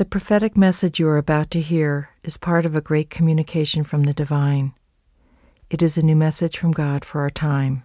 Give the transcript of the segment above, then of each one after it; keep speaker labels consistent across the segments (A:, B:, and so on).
A: The prophetic message you are about to hear is part of a great communication from the divine. It is a new message from God for our time.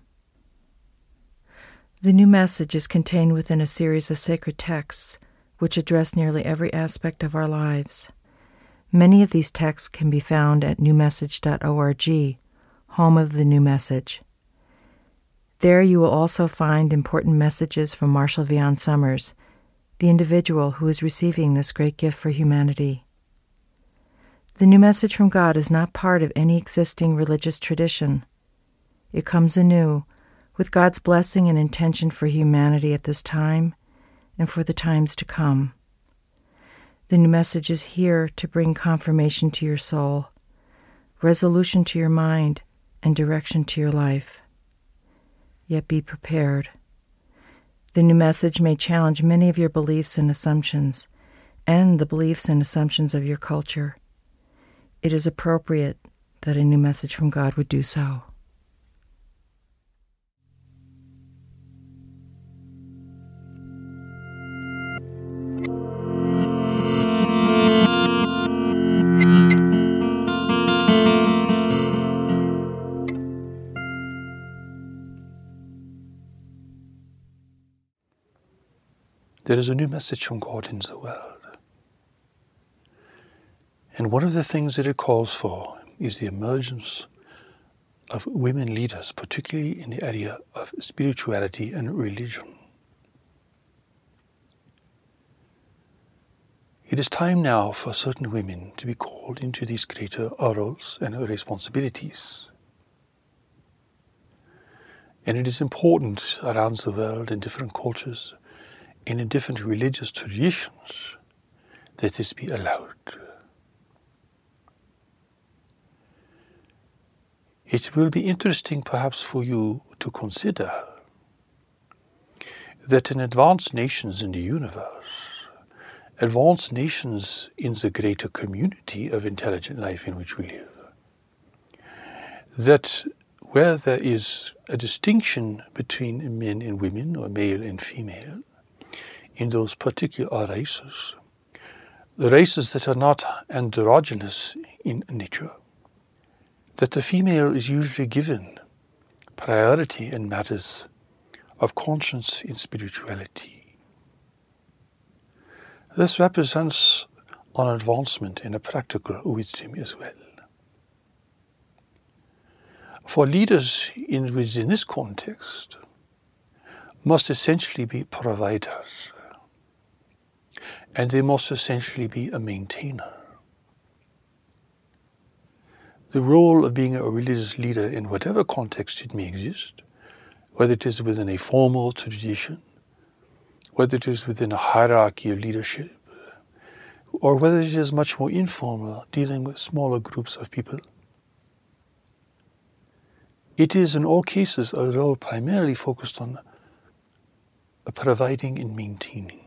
A: The new message is contained within a series of sacred texts which address nearly every aspect of our lives. Many of these texts can be found at newmessage.org, home of the New Message. There you will also find important messages from Marshall Vian Summers, the individual who is receiving this great gift for humanity. The new message from God is not part of any existing religious tradition. It comes anew, with God's blessing and intention for humanity at this time and for the times to come. The new message is here to bring confirmation to your soul, resolution to your mind, and direction to your life. Yet be prepared. The new message may challenge many of your beliefs and assumptions, and the beliefs and assumptions of your culture. It is appropriate that a new message from God would do so.
B: There is a new message from God into the world. And one of the things that it calls for is the emergence of women leaders, particularly in the area of spirituality and religion. It is time now for certain women to be called into these greater roles and responsibilities. And it is important around the world in different cultures and in different religious traditions that this be allowed. It will be interesting perhaps for you to consider that in advanced nations in the universe, advanced nations in the greater community of intelligent life in which we live, that where there is a distinction between men and women, or male and female, in those particular races, the races that are not androgynous in nature, that the female is usually given priority in matters of conscience and spirituality. This represents an advancement in a practical wisdom as well. For leaders within this context must essentially be providers, and they must essentially be a maintainer. The role of being a religious leader in whatever context it may exist, whether it is within a formal tradition, whether it is within a hierarchy of leadership, or whether it is much more informal, dealing with smaller groups of people, it is in all cases a role primarily focused on providing and maintaining.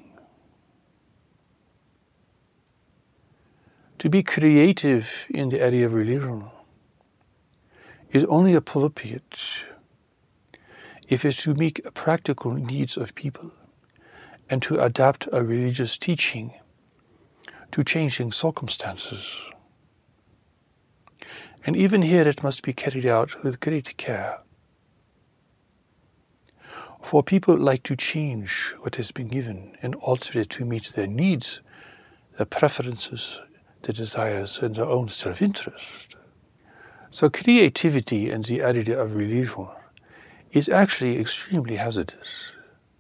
B: To be creative in the area of religion is only appropriate if it's to meet practical needs of people and to adapt a religious teaching to changing circumstances. And even here it must be carried out with great care. For people like to change what has been given and alter it to meet their needs, their preferences, their desires, and their own self-interest. So creativity in the area of religion is actually extremely hazardous.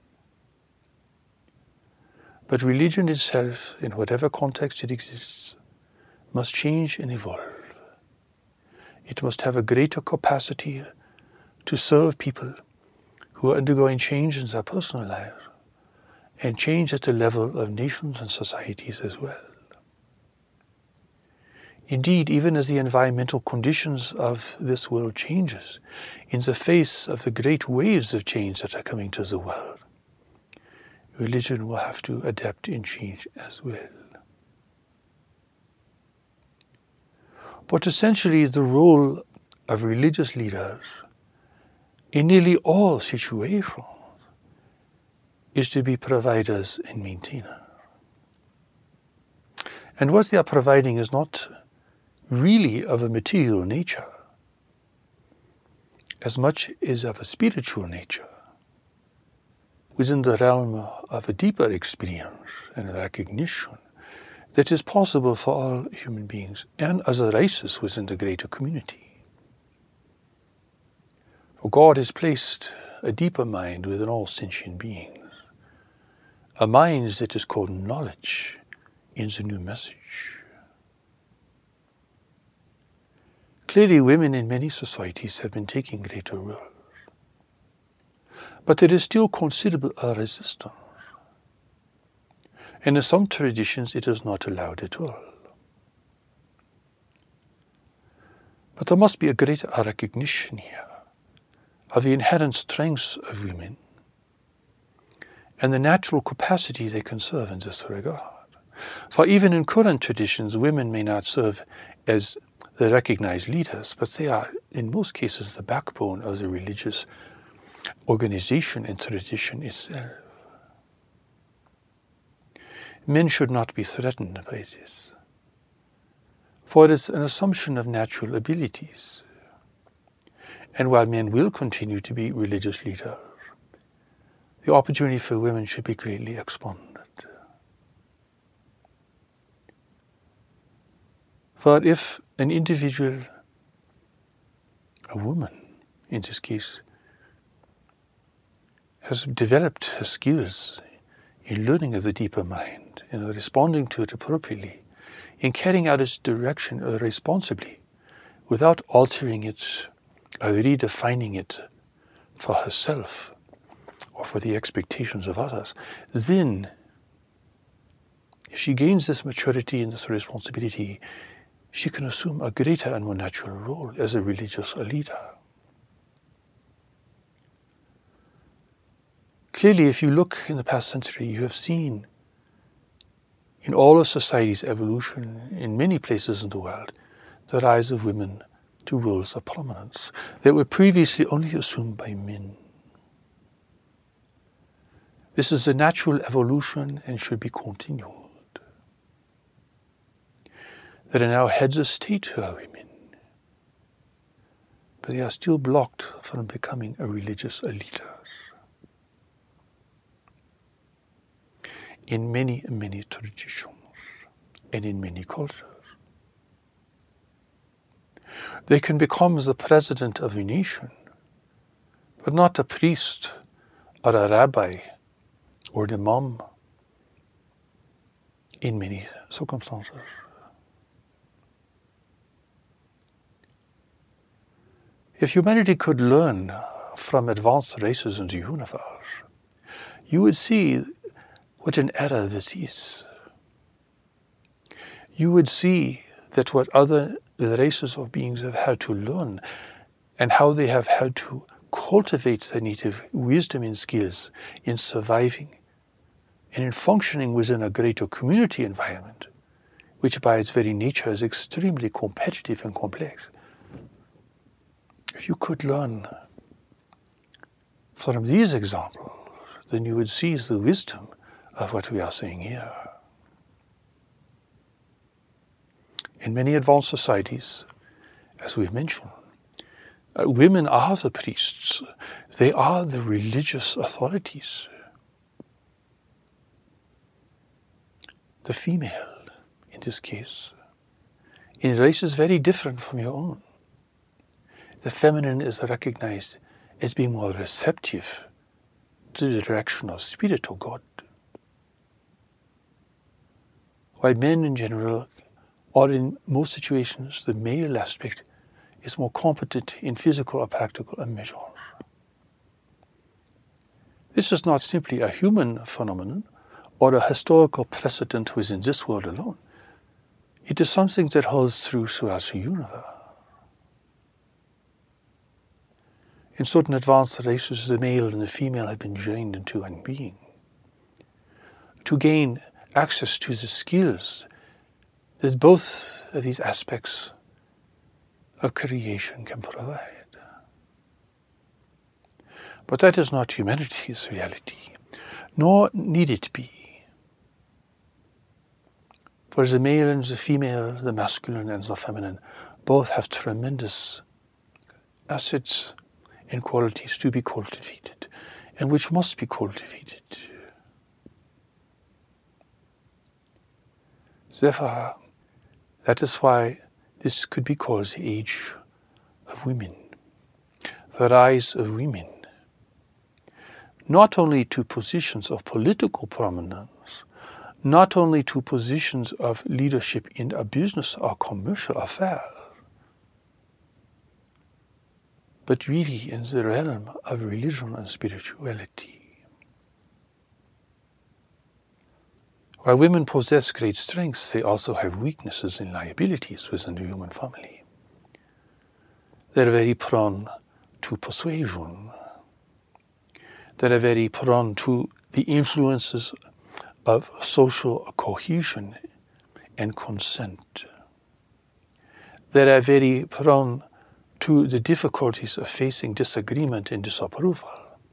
B: But religion itself, in whatever context it exists, must change and evolve. It must have a greater capacity to serve people who are undergoing change in their personal lives and change at the level of nations and societies as well. Indeed, even as the environmental conditions of this world changes, in the face of the great waves of change that are coming to the world, religion will have to adapt and change as well. But essentially, the role of religious leaders in nearly all situations is to be providers and maintainers. And what they are providing is not really of a material nature, as much as of a spiritual nature, within the realm of a deeper experience and recognition that is possible for all human beings and other races within the greater community. For God has placed a deeper mind within all sentient beings, a mind that is called knowledge in the new message. Clearly, women in many societies have been taking greater roles, but there is still considerable resistance, and in some traditions it is not allowed at all. But there must be a greater recognition here of the inherent strengths of women and the natural capacity they can serve in this regard. For even in current traditions, women may not serve as the recognized leaders, but they are, in most cases, the backbone of the religious organization and tradition itself. Men should not be threatened by this, for it is an assumption of natural abilities. And while men will continue to be religious leaders, the opportunity for women should be greatly expanded. For if an individual, a woman in this case, has developed her skills in learning of the deeper mind and responding to it appropriately, in carrying out its direction responsibly, without altering it or redefining it for herself or for the expectations of others, then if she gains this maturity and this responsibility, she can assume a greater and more natural role as a religious leader. Clearly, if you look in the past century, you have seen in all of society's evolution, in many places in the world, the rise of women to roles of prominence that were previously only assumed by men. This is a natural evolution and should be continued. There are now heads of state who are women, but they are still blocked from becoming a religious leaders. In many, many traditions and in many cultures. They can become the president of a nation, but not a priest or a rabbi or an imam in many circumstances. If humanity could learn from advanced races in the universe, you would see what an error this is. You would see that what other races of beings have had to learn and how they have had to cultivate their native wisdom and skills in surviving and in functioning within a greater community environment, which by its very nature is extremely competitive and complex. If you could learn from these examples, then you would seize the wisdom of what we are saying here. In many advanced societies, as we've mentioned, women are the priests. They are the religious authorities. The female, in this case, in races very different from your own. The feminine is recognized as being more receptive to the direction of Spirit or God. While men in general, or in most situations, the male aspect is more competent in physical or practical measures. This is not simply a human phenomenon or a historical precedent within this world alone. It is something that holds true throughout the universe. In certain advanced races, the male and the female have been joined into one being to gain access to the skills that both of these aspects of creation can provide. But that is not humanity's reality, nor need it be. For the male and the female, the masculine and the feminine, both have tremendous assets and qualities to be cultivated, and which must be cultivated. Therefore, that is why this could be called the age of women, the rise of women, not only to positions of political prominence, not only to positions of leadership in a business or commercial affair, but really in the realm of religion and spirituality. While women possess great strengths, they also have weaknesses and liabilities within the human family. They're very prone to persuasion. They're very prone to the influences of social cohesion and consent. They are very prone to the difficulties of facing disagreement and disapproval.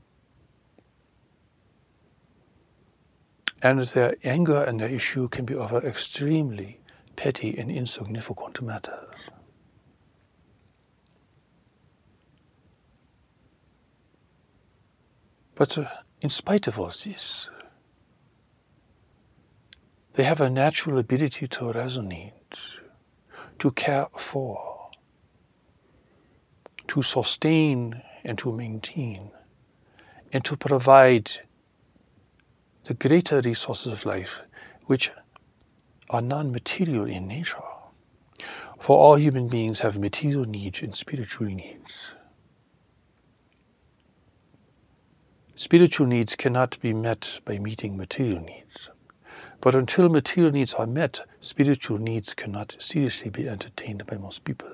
B: And their anger and their issue can be over extremely petty and insignificant matters. But in spite of all this, they have a natural ability to resonate, to care for, to sustain and to maintain, and to provide the greater resources of life, which are non-material in nature. For all human beings have material needs and spiritual needs. Spiritual needs cannot be met by meeting material needs. But until material needs are met, spiritual needs cannot seriously be entertained by most people.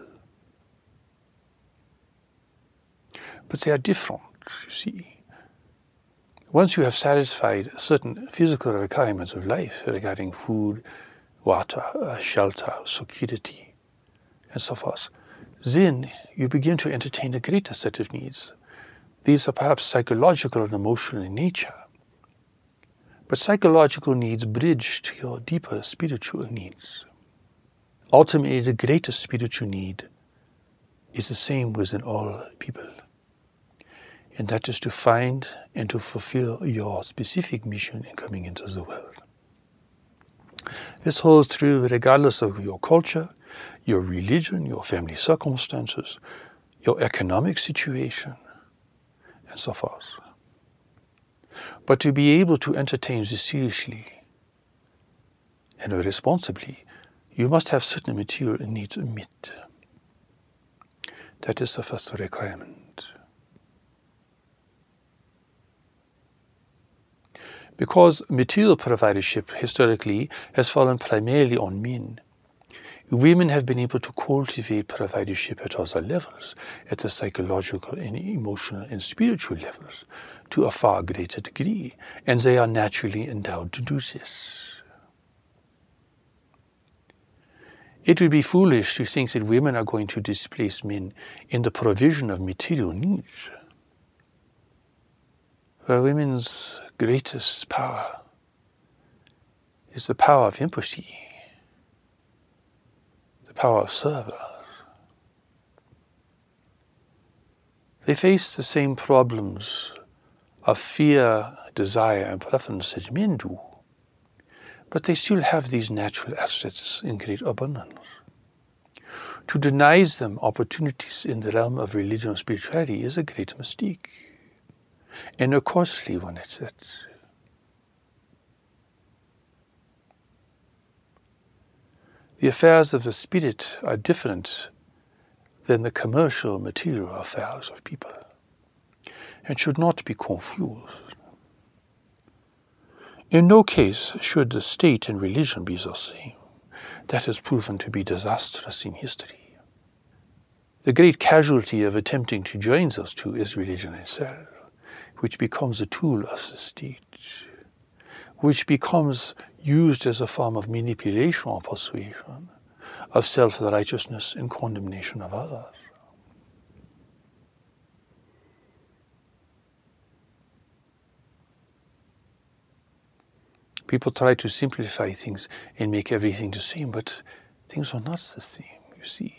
B: But they are different, you see. Once you have satisfied certain physical requirements of life regarding food, water, shelter, security, and so forth, then you begin to entertain a greater set of needs. These are perhaps psychological and emotional in nature. But psychological needs bridge to your deeper spiritual needs. Ultimately, the greatest spiritual need is the same within all people. And that is to find and to fulfill your specific mission in coming into the world. This holds true regardless of your culture, your religion, your family circumstances, your economic situation, and so forth. But to be able to entertain this seriously and responsibly, you must have certain material needs met. That is the first requirement. Because material providership historically has fallen primarily on men, women have been able to cultivate providership at other levels, at the psychological and emotional and spiritual levels, to a far greater degree, and they are naturally endowed to do this. It would be foolish to think that women are going to displace men in the provision of material needs. For women's greatest power is the power of empathy, the power of service. They face the same problems of fear, desire, and preference that men do, but they still have these natural assets in great abundance. To deny them opportunities in the realm of religion and spirituality is a great mistake, and a costly one at that. The affairs of the spirit are different than the commercial material affairs of people, and should not be confused. In no case should the state and religion be the same. That has proven to be disastrous in history. The great casualty of attempting to join those two is religion itself, which becomes a tool of the state, which becomes used as a form of manipulation or persuasion, of self-righteousness and condemnation of others. People try to simplify things and make everything the same, but things are not the same, you see.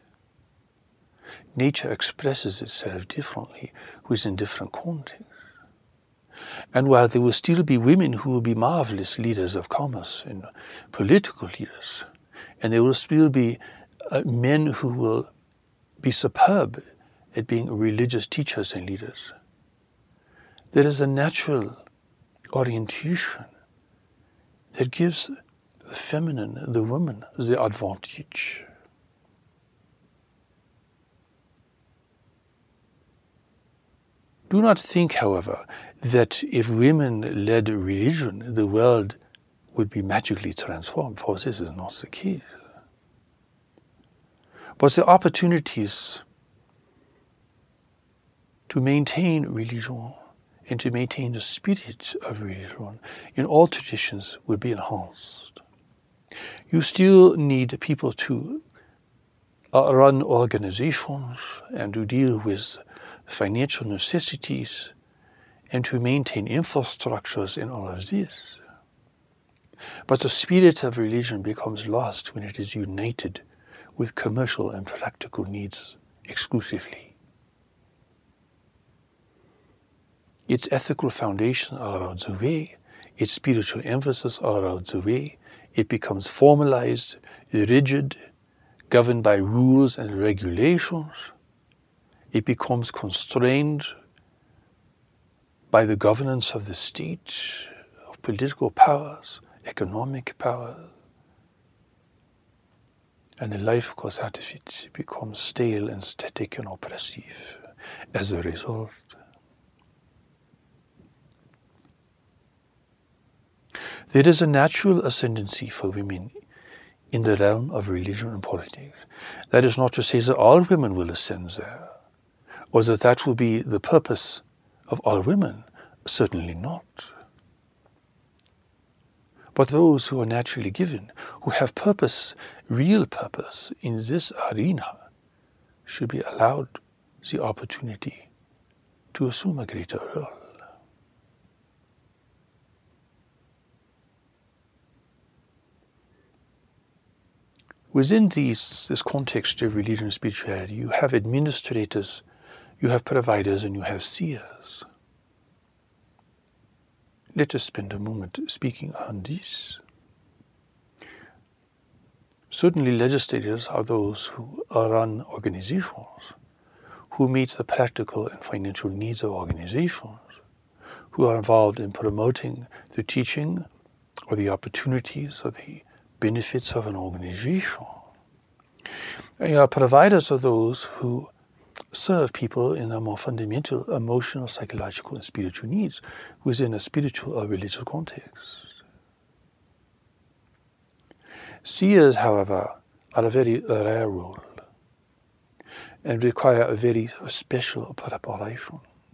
B: Nature expresses itself differently within different contexts. And while there will still be women who will be marvelous leaders of commerce and political leaders, and there will still be men who will be superb at being religious teachers and leaders, there is a natural orientation that gives the feminine, the woman, the advantage. Do not think, however, that if women led religion, the world would be magically transformed, for this is not the case. But the opportunities to maintain religion and to maintain the spirit of religion in all traditions will be enhanced. You still need people to run organizations and to deal with financial necessities and to maintain infrastructures and all of this. But the spirit of religion becomes lost when it is united with commercial and practical needs exclusively. Its ethical foundations are out the way, its spiritual emphasis are out the way, it becomes formalized, rigid, governed by rules and regulations. It becomes constrained by the governance of the state, of political powers, economic power. And the life course out of it becomes stale and static and oppressive as a result. There is a natural ascendancy for women in the realm of religion and politics. That is not to say that all women will ascend there, or that that will be the purpose of all women. Certainly not. But those who are naturally given, who have purpose, real purpose in this arena, should be allowed the opportunity to assume a greater role. Within this context of religion and spirituality, you have administrators, you have providers, and you have seers. Let us spend a moment speaking on this. Certainly legislators are those who run organizations, who meet the practical and financial needs of organizations, who are involved in promoting the teaching or the opportunities or the benefits of an organization. And providers are those who serve people in their more fundamental emotional, psychological, and spiritual needs within a spiritual or religious context. Seers, however, are a very rare role and require a very special preparation.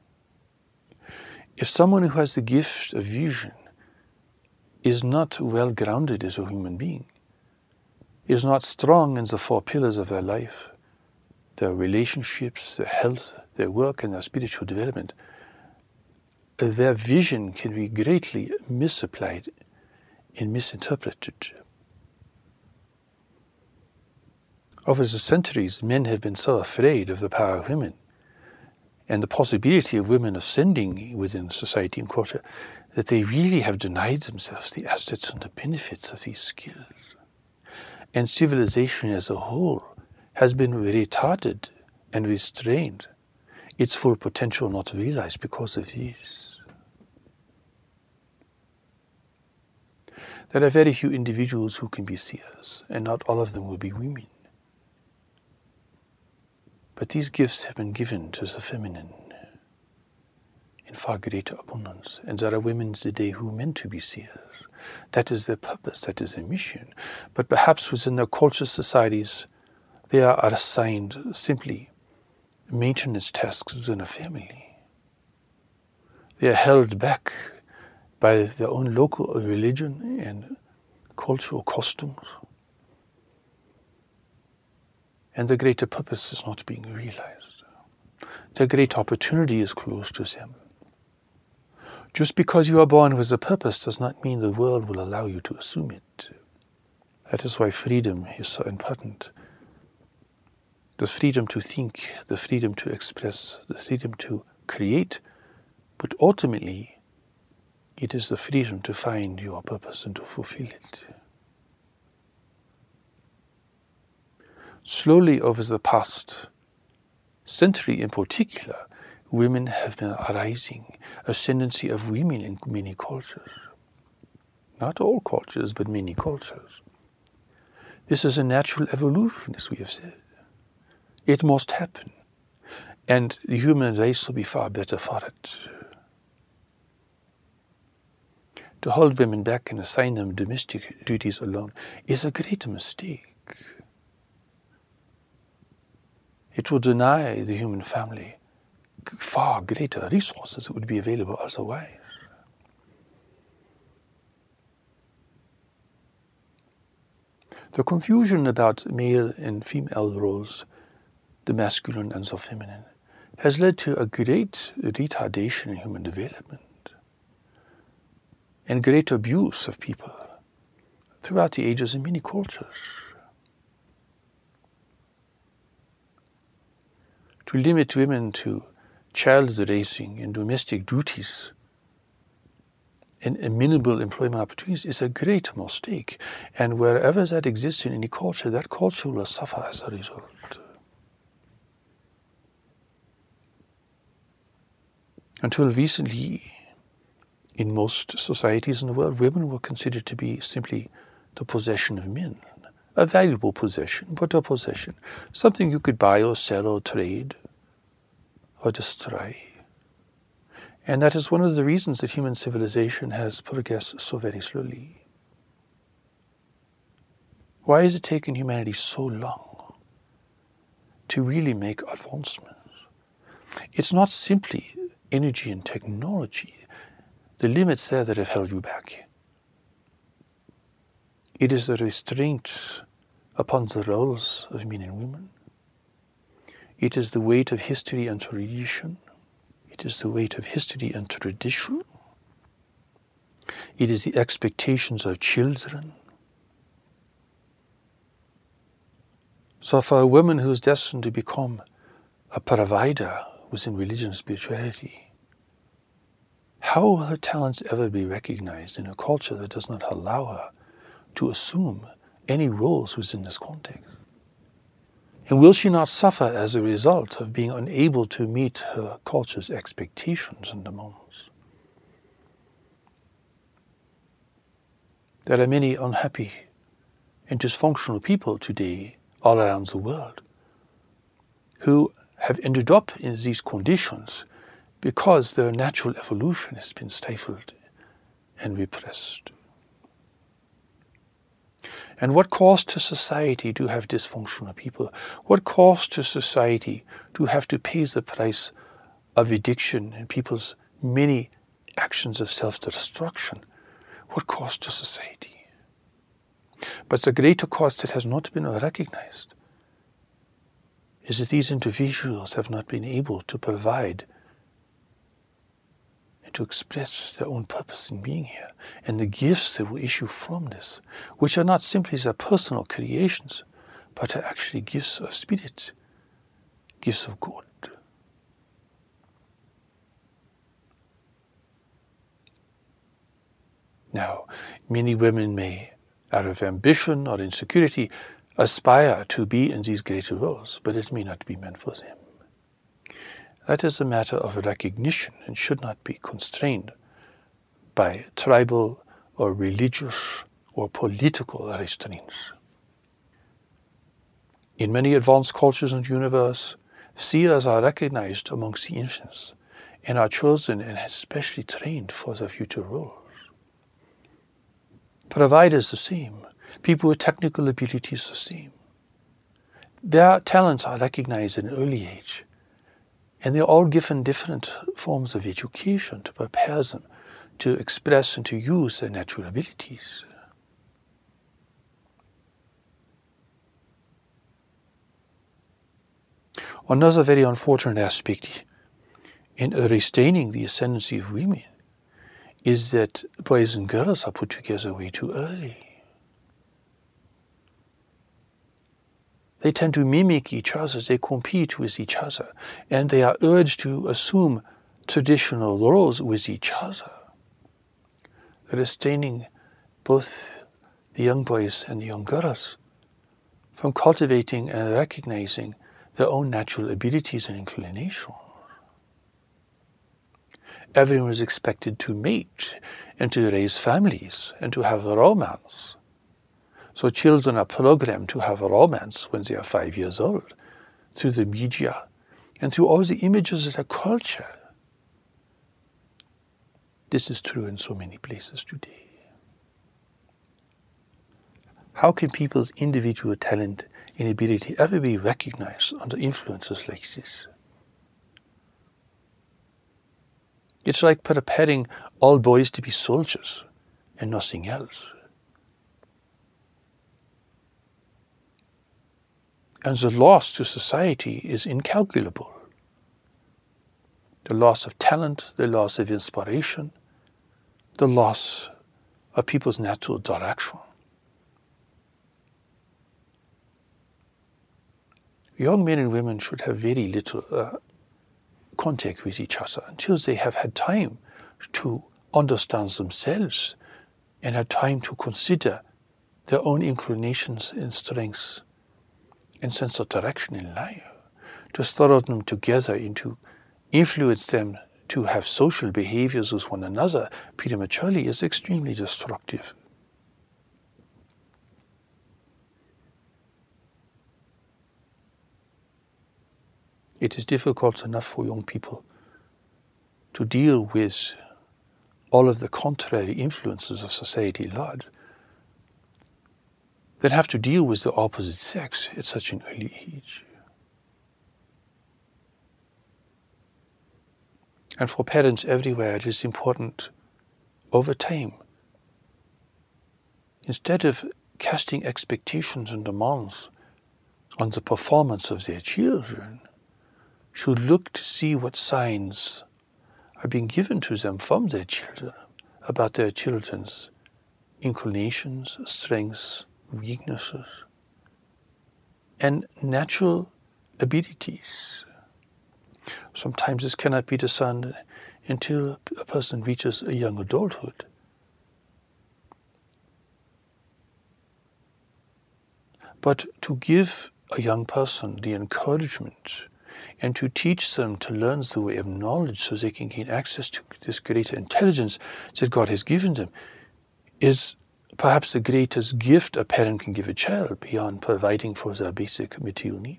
B: If someone who has the gift of vision is not well grounded as a human being, is not strong in the four pillars of their life, their relationships, their health, their work, and their spiritual development, their vision can be greatly misapplied and misinterpreted. Over the centuries, men have been so afraid of the power of women and the possibility of women ascending within society and culture that they really have denied themselves the assets and the benefits of these skills. And civilization as a whole has been retarded and restrained, its full potential not realized because of this. There are very few individuals who can be seers, and not all of them will be women. But these gifts have been given to the feminine in far greater abundance. And there are women today who are meant to be seers. That is their purpose, that is their mission. But perhaps within their cultural societies, they are assigned simply maintenance tasks within a family. They are held back by their own local religion and cultural customs. And the greater purpose is not being realized. The great opportunity is close to them Just because you are born with a purpose does not mean the world will allow you to assume it. That is why freedom is so important. The freedom to think, the freedom to express, the freedom to create, but ultimately it is the freedom to find your purpose and to fulfill it. Slowly over the past century in particular, women have been arising, ascendancy of women in many cultures. Not all cultures, but many cultures. This is a natural evolution, as we have said. It must happen, and the human race will be far better for it. To hold women back and assign them domestic duties alone is a great mistake. It will deny the human family far greater resources that would be available otherwise. The confusion about male and female roles, the masculine and the feminine, has led to a great retardation in human development and great abuse of people throughout the ages in many cultures. To limit women to child raising and domestic duties and minimal employment opportunities is a great mistake. And wherever that exists in any culture, that culture will suffer as a result. Until recently, in most societies in the world, women were considered to be simply the possession of men. A valuable possession, but a possession. Something you could buy or sell or trade or destroy. And that is one of the reasons that human civilization has progressed so very slowly. Why has it taken humanity so long to really make advancements? It's not simply energy and technology, the limits there that have held you back. It is the restraint upon the roles of men and women. It is the weight of history and tradition. It is the weight of history and tradition. It is the expectations of children. So for a woman who is destined to become a provider within religion and spirituality, how will her talents ever be recognized in a culture that does not allow her to assume any roles within this context? And will she not suffer as a result of being unable to meet her culture's expectations and demands? There are many unhappy and dysfunctional people today all around the world who have ended up in these conditions because their natural evolution has been stifled and repressed. And what cost to society to have dysfunctional people? What cost to society to have to pay the price of addiction and people's many actions of self-destruction? What cost to society? But the greater cost that has not been recognized is that these individuals have not been able to provide and to express their own purpose in being here, and the gifts that will issue from this, which are not simply their personal creations, but are actually gifts of spirit, gifts of God. Now, many women may, out of ambition or insecurity, aspire to be in these greater roles, but it may not be meant for them. That is a matter of recognition and should not be constrained by tribal or religious or political restraints. In many advanced cultures in the universe, seers are recognized amongst the infants and are chosen and especially trained for their future roles. Providers the same, people with technical abilities the same. Their talents are recognized at an early age, and they're all given different forms of education to prepare them to express and to use their natural abilities. Another very unfortunate aspect in restraining the ascendancy of women is that boys and girls are put together way too early. They tend to mimic each other, they compete with each other, and they are urged to assume traditional roles with each other, restraining both the young boys and the young girls from cultivating and recognizing their own natural abilities and inclinations. Everyone is expected to mate and to raise families and to have a romance. So children are programmed to have a romance when they are 5 years old, through the media and through all the images of their culture. This is true in so many places today. How can people's individual talent and ability ever be recognized under influences like this? It's like preparing all boys to be soldiers and nothing else. And the loss to society is incalculable. The loss of talent, the loss of inspiration, the loss of people's natural direction. Young men and women should have very little contact with each other until they have had time to understand themselves and had time to consider their own inclinations and strengths and sense of direction in life. To throw them together and to influence them to have social behaviors with one another prematurely is extremely destructive. It is difficult enough for young people to deal with all of the contrary influences of society at large, that have to deal with the opposite sex at such an early age. And for parents everywhere, it is important over time, instead of casting expectations and demands on the performance of their children, should look to see what signs are being given to them from their children about their children's inclinations, strengths, weaknesses, and natural abilities. Sometimes this cannot be discerned until a person reaches a young adulthood. But to give a young person the encouragement and to teach them to learn the way of knowledge so they can gain access to this greater intelligence that God has given them is perhaps the greatest gift a parent can give a child beyond providing for their basic material needs.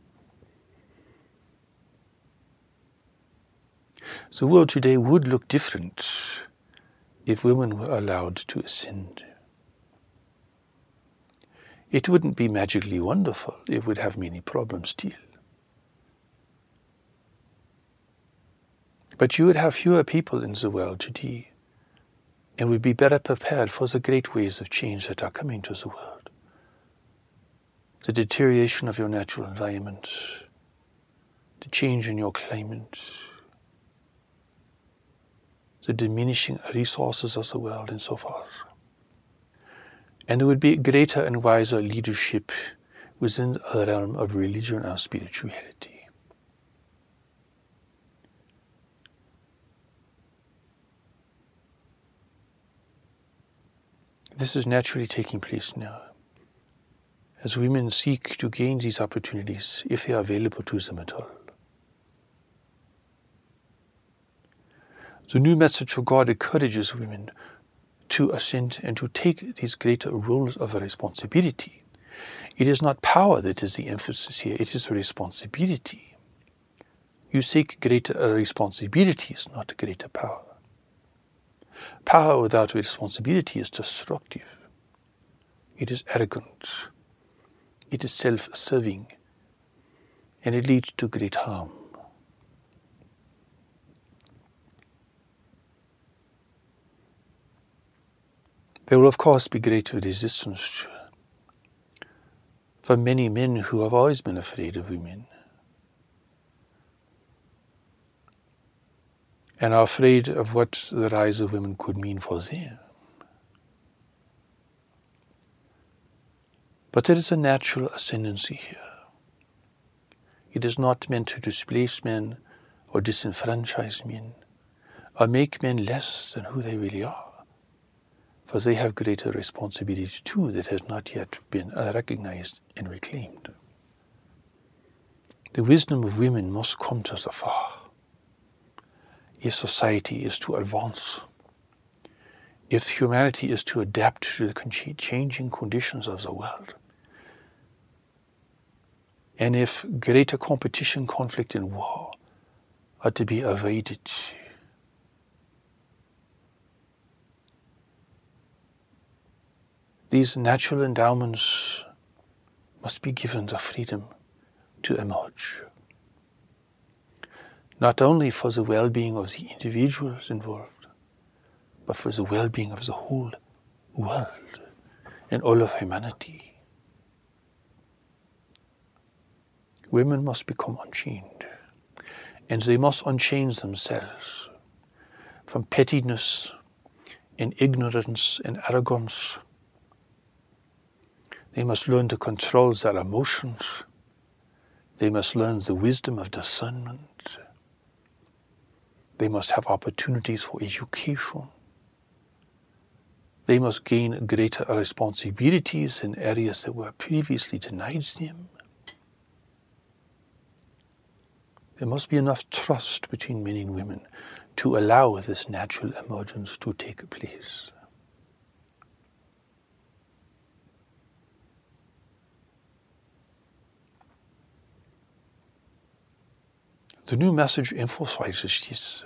B: The world today would look different if women were allowed to ascend. It wouldn't be magically wonderful. It would have many problems still. But you would have fewer people in the world today and would be better prepared for the great waves of change that are coming to the world. The deterioration of your natural environment, the change in your climate, the diminishing resources of the world and so forth. And there would be greater and wiser leadership within the realm of religion and spirituality. This is naturally taking place now, as women seek to gain these opportunities if they are available to them at all. The new message of God encourages women to ascend and to take these greater roles of responsibility. It is not power that is the emphasis here, it is responsibility. You seek greater responsibilities, not greater power. Power without responsibility is destructive. It is arrogant. It is self-serving. And it leads to great harm. There will of course be great resistance from many men who have always been afraid of women. and are afraid of what the rise of women could mean for them. But there is a natural ascendancy here. It is not meant to displace men or disenfranchise men or make men less than who they really are, for they have greater responsibilities too that has not yet been recognized and reclaimed. The wisdom of women must come to the fore. If society is to advance, if humanity is to adapt to the changing conditions of the world, and if greater competition, conflict, and war are to be avoided, these natural endowments must be given the freedom to emerge, not only for the well-being of the individuals involved, but for the well-being of the whole world and all of humanity. Women must become unchained, and they must unchain themselves from pettiness and ignorance and arrogance. They must learn to control their emotions. They must learn the wisdom of discernment. They must have opportunities for education. They must gain greater responsibilities in areas that were previously denied them. There must be enough trust between men and women to allow this natural emergence to take place. The new message emphasizes this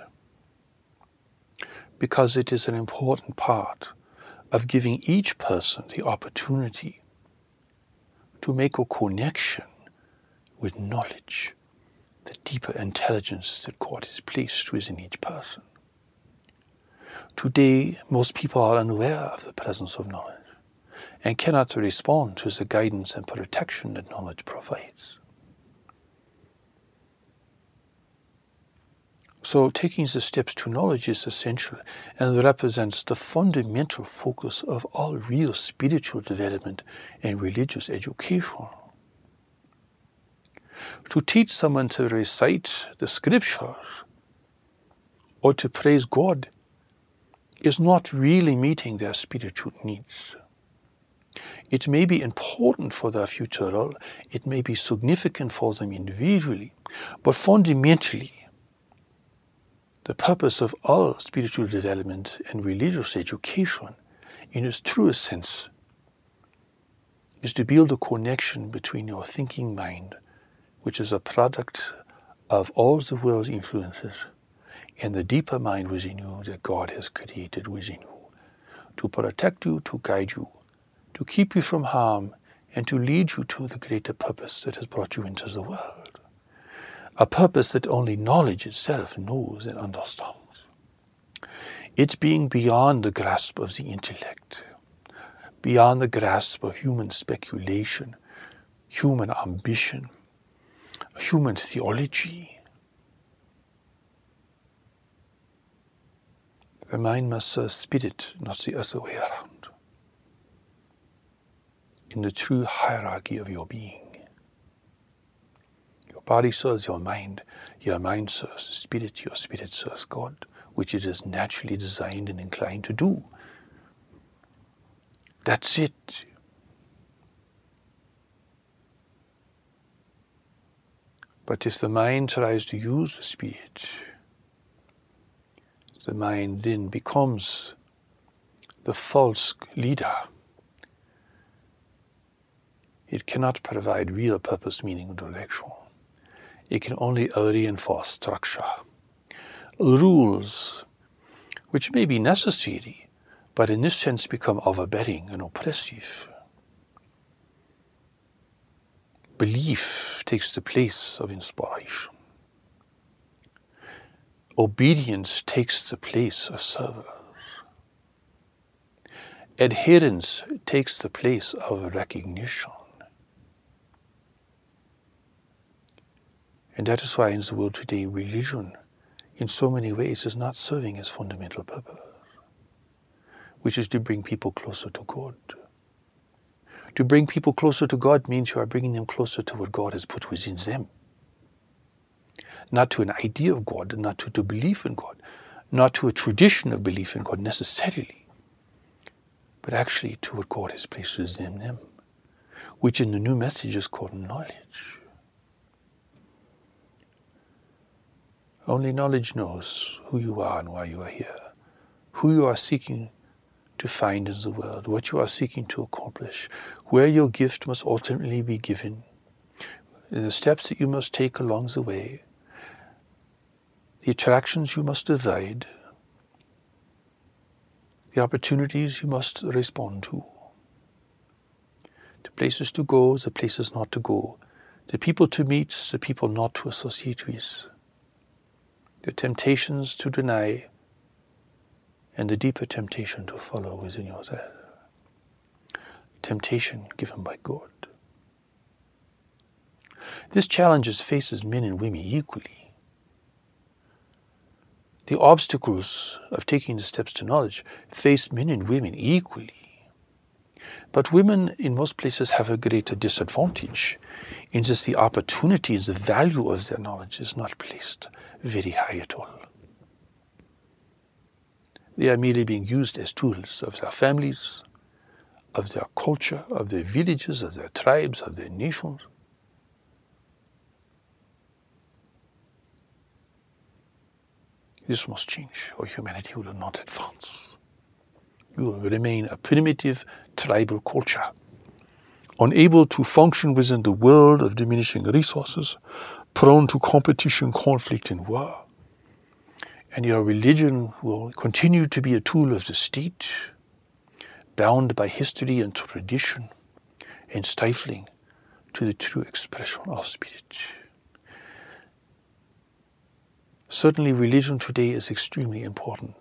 B: because it is an important part of giving each person the opportunity to make a connection with knowledge, the deeper intelligence that God has placed within each person. Today, most people are unaware of the presence of knowledge and cannot respond to the guidance and protection that knowledge provides. So taking the steps to knowledge is essential and represents the fundamental focus of all real spiritual development and religious education. To teach someone to recite the scriptures or to praise God is not really meeting their spiritual needs. It may be important for their future role, it may be significant for them individually, but fundamentally, the purpose of all spiritual development and religious education, in its truest sense, is to build a connection between your thinking mind, which is a product of all the world's influences, and the deeper mind within you that God has created within you, to protect you, to guide you, to keep you from harm, and to lead you to the greater purpose that has brought you into the world. A purpose that only knowledge itself knows and understands. It's being beyond the grasp of the intellect, beyond the grasp of human speculation, human ambition, human theology. The mind must serve spirit, not the other way around, in the true hierarchy of your being. Your body serves your mind serves spirit, your spirit serves God, which it is naturally designed and inclined to do. That's it. But if the mind tries to use the spirit, the mind then becomes the false leader. It cannot provide real purpose, meaning, and direction. It can only reinforce structure, rules, which may be necessary, but in this sense become overbearing and oppressive. Belief takes the place of inspiration. Obedience takes the place of service. Adherence takes the place of recognition. And that is why in the world today, religion in so many ways is not serving its fundamental purpose, which is to bring people closer to God. To bring people closer to God means you are bringing them closer to what God has put within them. Not to an idea of God, not to belief in God, not to a tradition of belief in God necessarily, but actually to what God has placed within them, which in the new message is called knowledge. Only knowledge knows who you are and why you are here, who you are seeking to find in the world, what you are seeking to accomplish, where your gift must ultimately be given, the steps that you must take along the way, the attractions you must avoid, the opportunities you must respond to, the places to go, the places not to go, the people to meet, the people not to associate with, the temptations to deny, and the deeper temptation to follow within yourself. Temptation given by God. This challenge faces men and women equally. The obstacles of taking the steps to knowledge face men and women equally. But women in most places have a greater disadvantage in that the opportunities, the value of their knowledge is not placed very high at all. They are merely being used as tools of their families, of their culture, of their villages, of their tribes, of their nations. This must change, or humanity will not advance. We will remain a primitive tribal culture, unable to function within the world of diminishing resources, prone to competition, conflict, and war. And your religion will continue to be a tool of the state, bound by history and tradition, and stifling to the true expression of spirit. Certainly, religion today is extremely important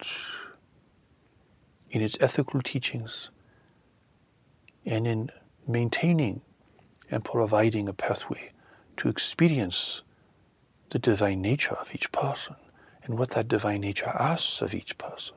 B: in its ethical teachings and in maintaining and providing a pathway to experience the divine nature of each person and what that divine nature asks of each person.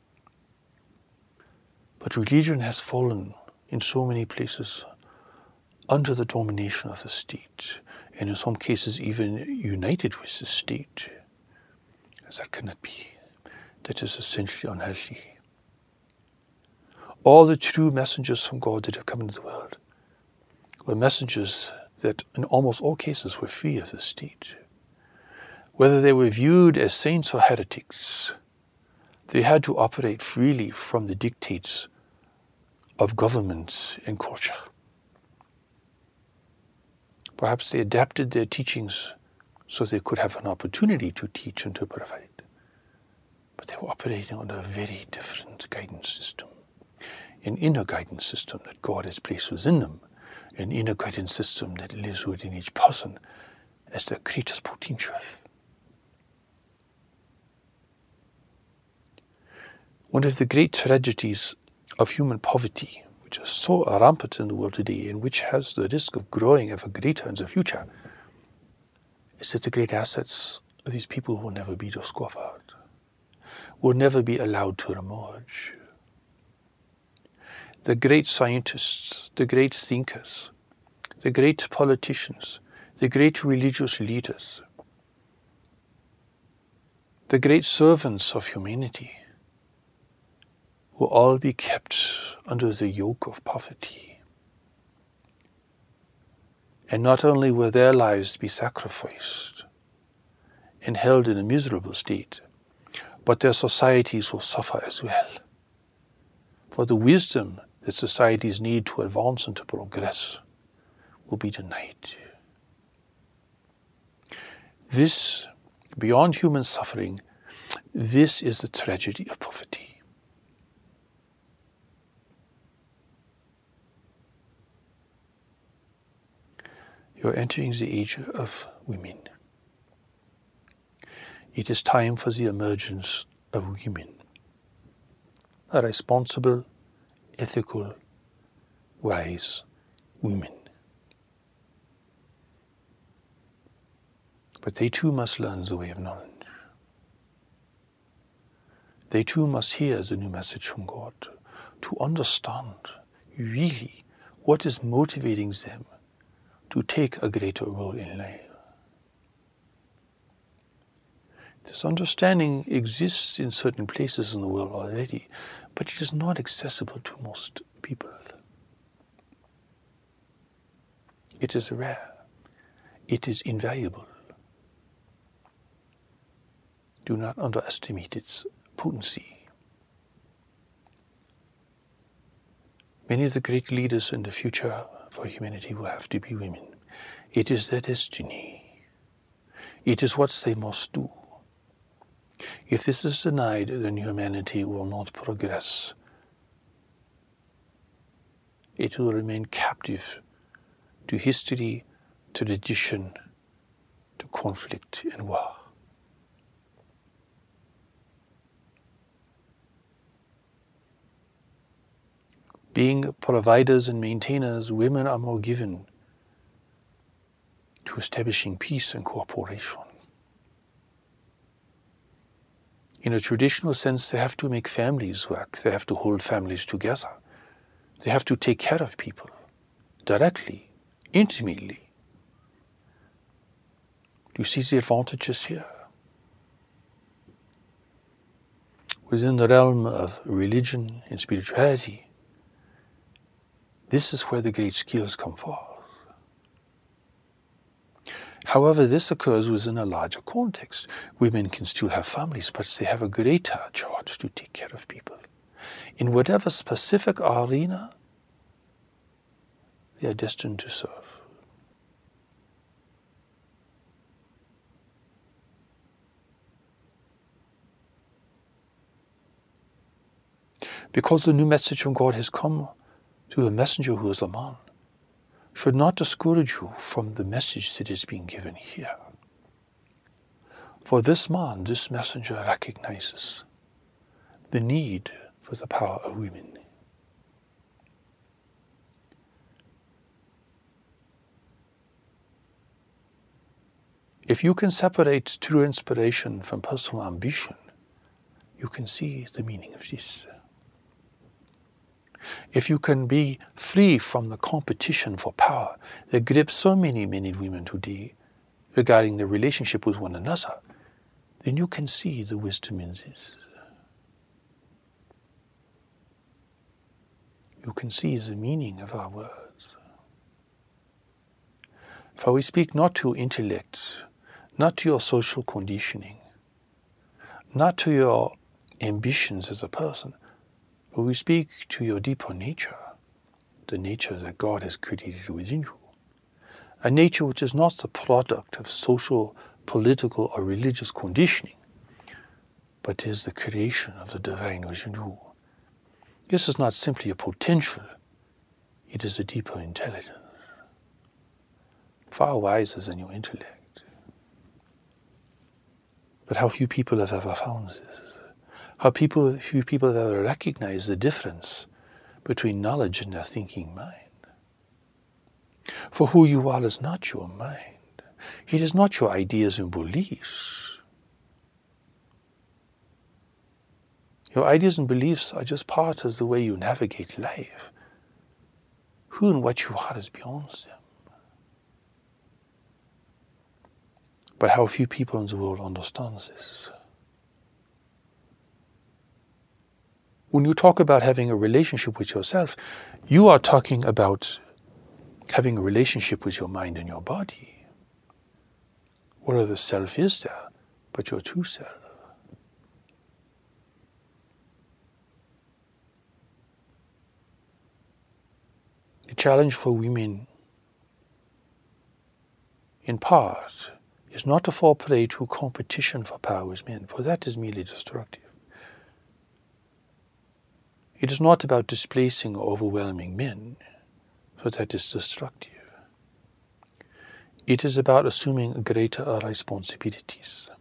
B: But religion has fallen in so many places under the domination of the state, and in some cases even united with the state. That cannot be. That is essentially unhealthy. All the true messengers from God that have come into the world were messengers that in almost all cases were free of the state. Whether they were viewed as saints or heretics, they had to operate freely from the dictates of government and culture. Perhaps they adapted their teachings so they could have an opportunity to teach and to provide. But they were operating under a very different guidance system, an inner guidance system that God has placed within them, an inner guidance system that lives within each person as their greatest potential. One of the great tragedies of human poverty, which is so rampant in the world today and which has the risk of growing ever greater in the future, is that the great assets of these people will never be discovered, will never be allowed to emerge. The great scientists, the great thinkers, the great politicians, the great religious leaders, the great servants of humanity will all be kept under the yoke of poverty. And not only will their lives be sacrificed and held in a miserable state, but their societies will suffer as well. For the wisdom that societies need to advance and to progress will be denied. This, beyond human suffering, this is the tragedy of poverty. You're entering the age of women. It is time for the emergence of women. A responsible, ethical, wise women. But they too must learn the way of knowledge. they too must hear the new message from God to understand really what is motivating them to take a greater role in life. This understanding exists in certain places in the world already, but it is not accessible to most people. It is rare. It is invaluable. Do not underestimate its potency. Many of the great leaders in the future for humanity will have to be women. It is their destiny. It is what they must do. If this is denied, then humanity will not progress. It will remain captive to history, to tradition, to conflict and war. Being providers and maintainers, women are more given to establishing peace and cooperation. In a traditional sense, they have to make families work. They have to hold families together. They have to take care of people directly, intimately. Do you see the advantages here? Within the realm of religion and spirituality, this is where the great skills come forth. However, this occurs within a larger context. Women can still have families, but they have a greater charge to take care of people. In whatever specific arena they are destined to serve. Because the new message from God has come to a messenger who is a man, should not discourage you from the message that is being given here. For this man, this messenger recognizes the need for the power of women. If you can separate true inspiration from personal ambition, you can see the meaning of this. If you can be free from the competition for power that grips so many men and women today regarding their relationship with one another, then you can see the wisdom in this. You can see the meaning of our words. For we speak not to intellect, not to your social conditioning, not to your ambitions as a person, but we speak to your deeper nature, the nature that God has created within you. A nature which is not the product of social, political, or religious conditioning, but is the creation of the divine within you. This is not simply a potential, it is a deeper intelligence, far wiser than your intellect. But how few people have ever found this. How few people have ever recognized the difference between knowledge and their thinking mind. For who you are is not your mind. It is not your ideas and beliefs. Your ideas and beliefs are just part of the way you navigate life. Who and what you are is beyond them. But how few people in the world understand this. When you talk about having a relationship with yourself, you are talking about having a relationship with your mind and your body. What other self is there but your true self? The challenge for women, in part, is not to fall prey to competition for power with men, for that is merely destructive. It is not about displacing or overwhelming men, for that is destructive. It is about assuming greater responsibilities.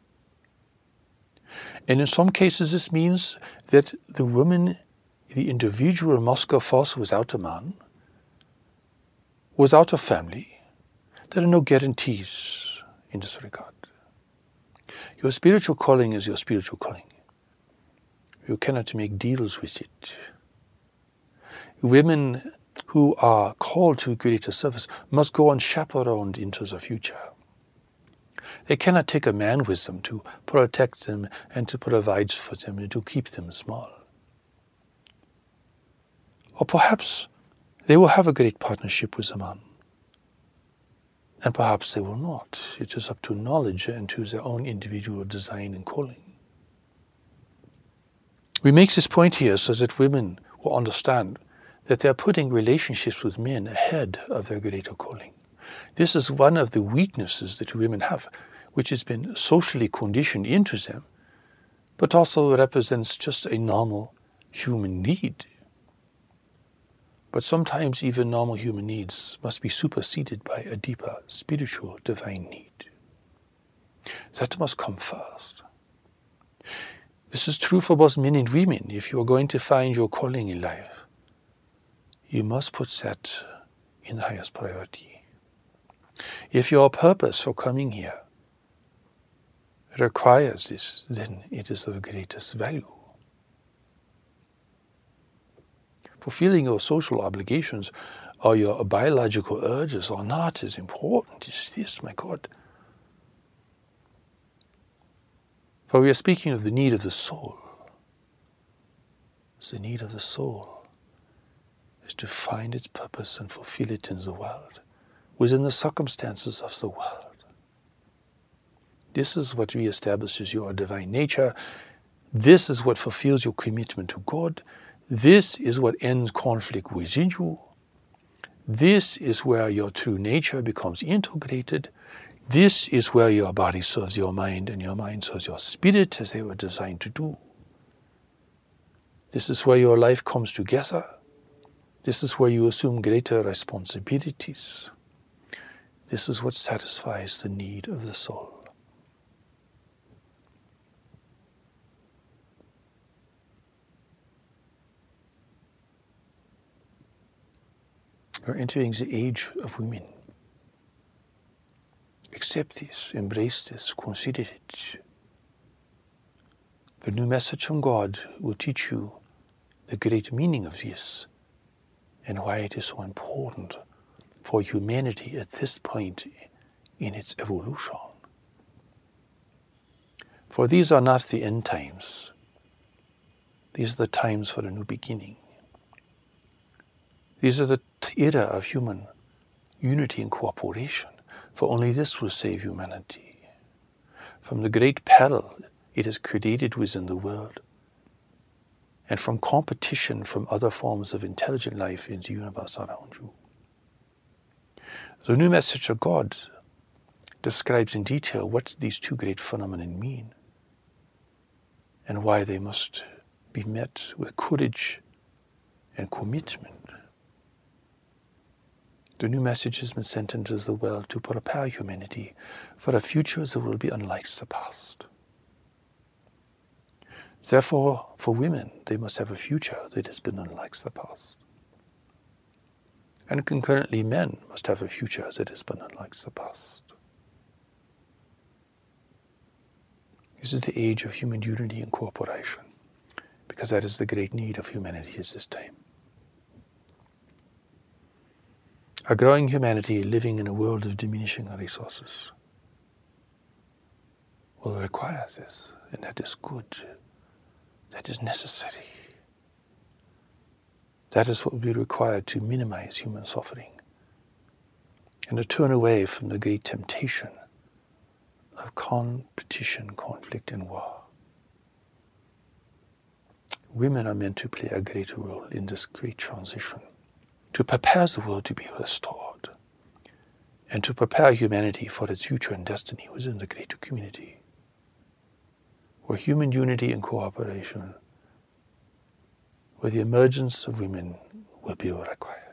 B: And in some cases this means that the woman, the individual must go forth without a man, without a family. There are no guarantees in this regard. Your spiritual calling is your spiritual calling. You cannot make deals with it. Women who are called to greater service must go unchaperoned into the future. They cannot take a man with them to protect them and to provide for them and to keep them small. Or perhaps they will have a great partnership with a man. And perhaps they will not. It is up to knowledge and to their own individual design and calling. We make this point here so that women will understand that they are putting relationships with men ahead of their greater calling. This is one of the weaknesses that women have, which has been socially conditioned into them, but also represents just a normal human need. But sometimes even normal human needs must be superseded by a deeper spiritual divine need. That must come first. This is true for both men and women. If you are going to find your calling in life, you must put that in the highest priority. If your purpose for coming here requires this, then it is of greatest value. Fulfilling your social obligations or your biological urges or not is important. Is this, my God? For we are speaking of the need of the soul. The need of the soul is to find its purpose and fulfill it in the world, within the circumstances of the world. This is what reestablishes your divine nature. This is what fulfills your commitment to God. This is what ends conflict within you. This is where your true nature becomes integrated. This is where your body serves your mind and your mind serves your spirit as they were designed to do. This is where your life comes together. This is where you assume greater responsibilities. This is what satisfies the need of the soul. We're entering the age of women. Accept this, embrace this, consider it. The new message from God will teach you the great meaning of this and why it is so important for humanity at this point in its evolution. For these are not the end times. These are the times for a new beginning. These are the era of human unity and cooperation, for only this will save humanity from the great peril it has created within the world, and from competition from other forms of intelligent life in the universe around you. The new message of God describes in detail what these two great phenomena mean and why they must be met with courage and commitment. The new message has been sent into the world to prepare humanity for a future that will be unlike the past. Therefore, for women, they must have a future that has been unlike the past. And concurrently, men must have a future that has been unlike the past. This is the age of human unity and cooperation, because that is the great need of humanity at this time. A growing humanity living in a world of diminishing resources will require this, and that is good. That is necessary. That is what will be required to minimize human suffering and to turn away from the great temptation of competition, conflict, and war. Women are meant to play a greater role in this great transition, to prepare the world to be restored, and to prepare humanity for its future and destiny within the greater community, where human unity and cooperation, where the emergence of women will be required.